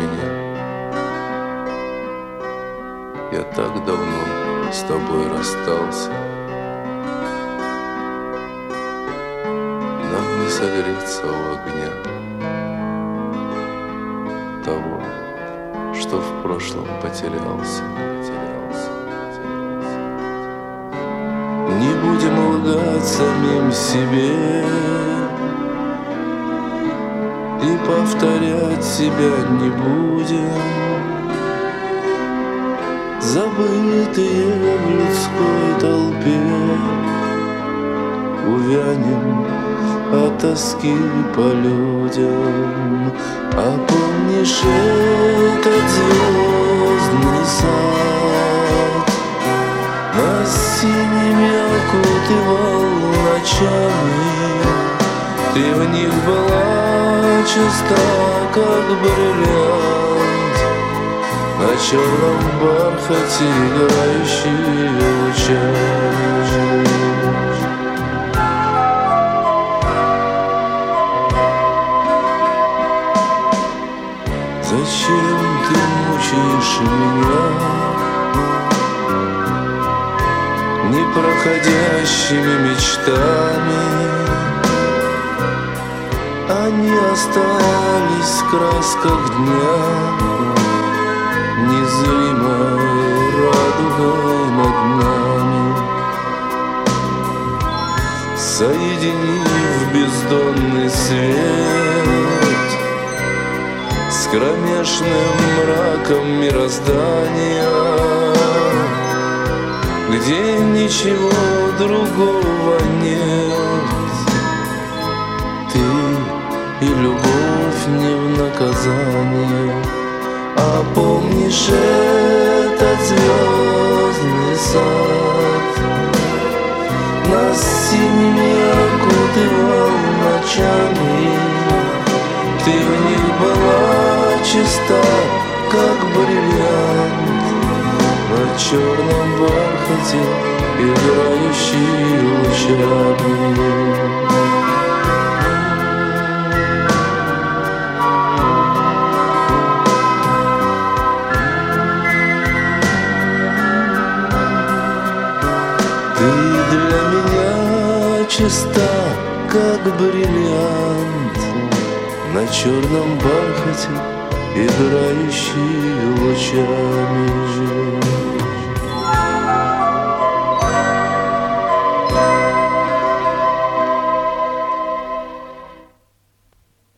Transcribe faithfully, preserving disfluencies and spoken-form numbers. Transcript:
меня. Я так давно с тобой расстался. Нам не согреться у огня того, что в прошлом потерялся. Не будем лгать самим себе и повторять себя не будем. Забытые в людской толпе увянем от тоски по людям. А помнишь этот звездный сад, нас синими окутывал ночами? Ты в них была чиста, как бриллиант, на черном бархате играющий лучами. Зачем ты мучаешь меня непроходящими мечтами? Они остались в красках дня, незримой радугой над нами, соединив бездонный свет с кромешным мраком мироздания, где ничего другого нет. Ты и любовь не в наказание. А помнишь этот звездный сад, нас синими окутывал ночами? Ты в них была чиста, как бриллиант, на черном бархате играющий лучами. Ты для меня чиста, как бриллиант, на черном бархате играющий лучами.